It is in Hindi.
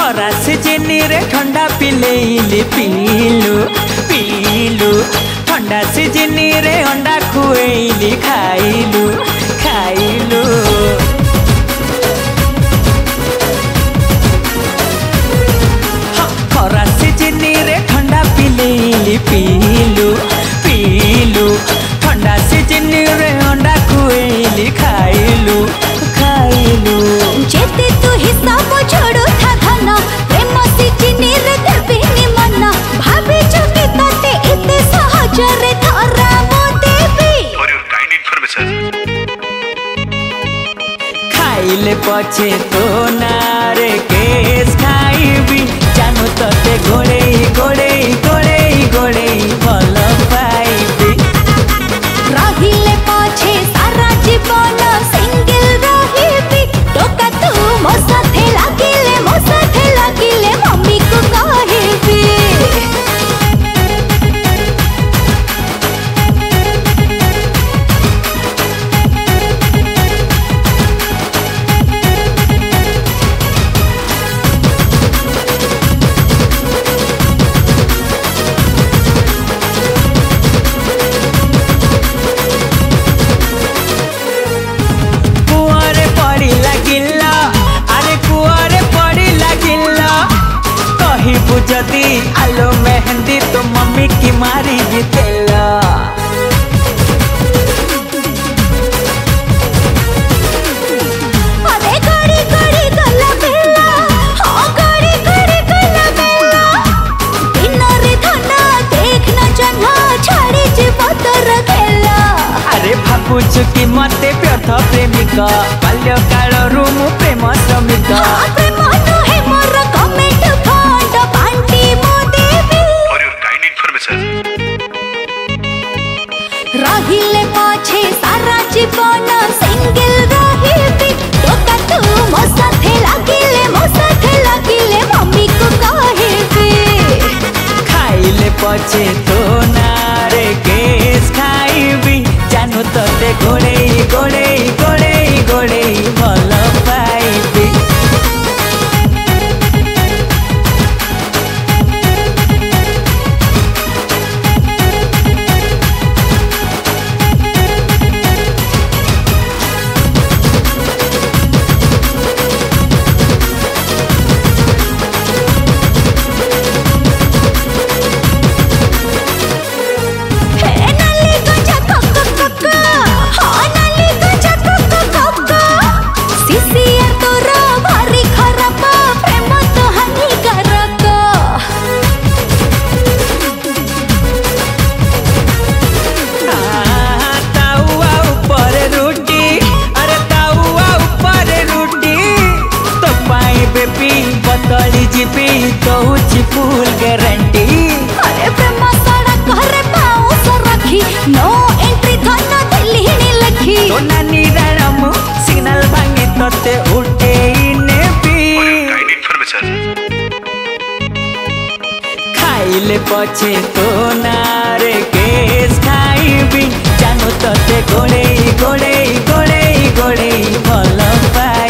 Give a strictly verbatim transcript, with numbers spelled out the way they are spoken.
खरा सीजन रे ठंडा पिलेइली पीलू पीलू ठंडा सीजन रे अंडा खुएली खाइलू खाइलू। खरा सीजन रे ठंडा पिलेइली पीलू पीलू ठंडा सीजन रे अंडा खुएली खाइलू खाइलू। जेते तू हिसाब छोड़ो था धना प्रेम सीजन रे देबी मन भाभी चुकी तते इते सहज रे धरा मो देबी। For your kind information खाइले पछे तो नारे केस खाइबी जानू तते गोड़े गोड़े गोड़े गोड़े भल पाइबी। रहिले पछे सारा जीवन सिंगल रहिबी टोका तू मो साथे लागिले मो साथे लागिले मम्मी को कहिबी। कुआरे पड़ी लागिला अरे कुआरे पड़ी लागिला कहिबू जदी आलो मेहंदी तो मम्मी की मारी बितेला। अरे गड़ी गड़ी गला बेला हाँ गड़ी गड़ी गला बेला बिना रे धना देखना चन्हा छाड़ी जीव तोर खेला। अरे भाବୁछु कि मते व्यर्थ प्रेमिका बाल्य कालरू मु प्रेम श्रमिक। हाँ प्रेम नुहे मोर कमेंट फंड बांटी मो देबी। For your kind information रहिले पाछे सारा जीवन सिंगल रहिबी टोका तू मो साथे लागिले मो साथे लागिले मम्मी को कहिबी। खाइले पछे तो नारे केस खाइबी जानू तते गोड़े गोड़े गोड़े गोड़े भल पाइबी। हे नली गंजा कक कक हाँ नली गंजा कक कक सिसिया तोर भारी खराब प्रेम तो हानिकारक। हाँ, ताउआ ऊपर रोटी अरे ताउआ ऊपर रोटी तो पाई बेबी बतली जीबी दउची फुल गारंटी। अरे प्रेम सड़क रे पाउस रखी नो एंट्री धन दिल्ली लखी। तो नानी राम सिग्नल भांगे तते उठे नेबी। For your kind information खाइले पछे तो नारे केस खाइबी जानू तते गोड़े गोड़े गोड़े गोड़े भल पाइबी।